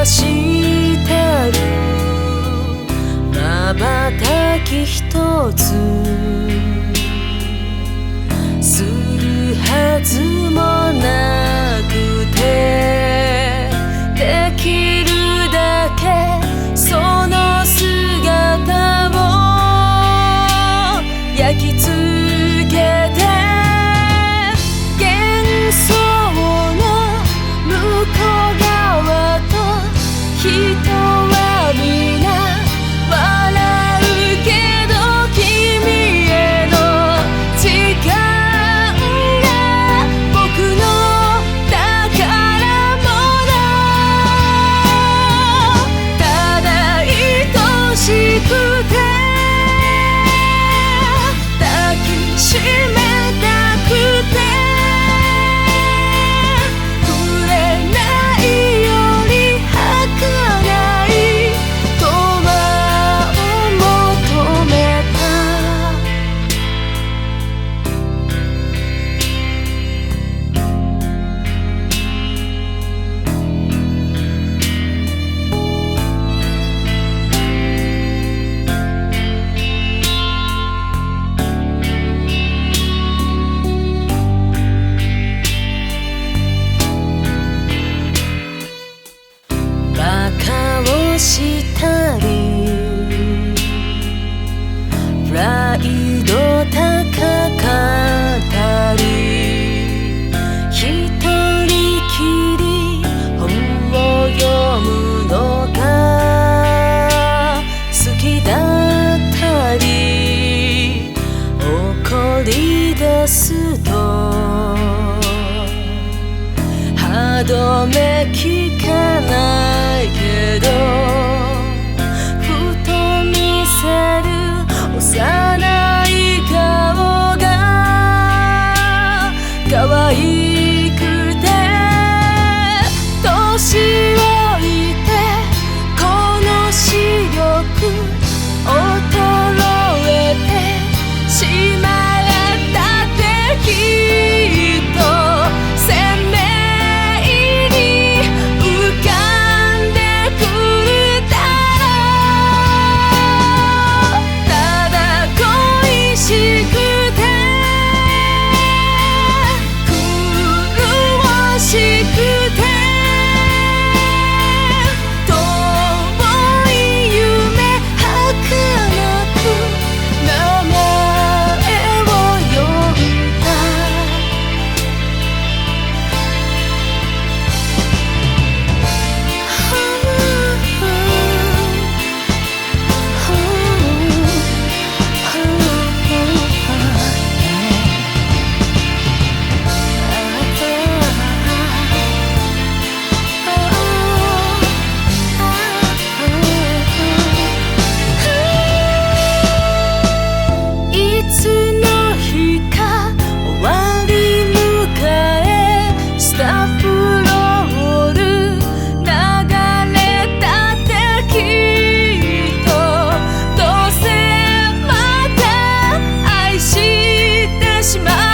してる瞬き一つするはずもなくて、できるだけその姿を焼き付けて、幻想の向こう側と人は皆笑うけど、君への時間が僕の宝物。ただ愛しくて抱きしめたくて、触れないより儚い永遠を求めた。バカをしたりプライド高かったり、一人きり本を読むのが好きだったり、怒り出すと歯止め聞かないけど、ふと見せる幼い顔が可愛くて、年老いてこの視力衰えてしまったって、きっと鮮明に浮かんでくるだろう。ただ恋しくて苦しくて、遠い夢儚く名前を呼んだ。いつの日か終わり迎え、スタッフロール流れたってきっと、どうせまた愛してしまう